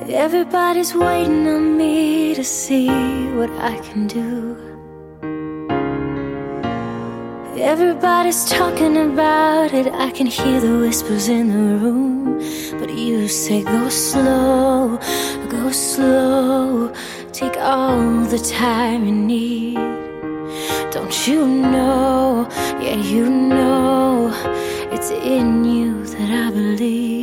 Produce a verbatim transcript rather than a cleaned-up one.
Everybody's waiting on me to see what I can do. Everybody's talking about it, I can hear the whispers in the room. But you say go slow, go slow, take all the time you need. Don't you know, yeah you know, it's in you that I believe.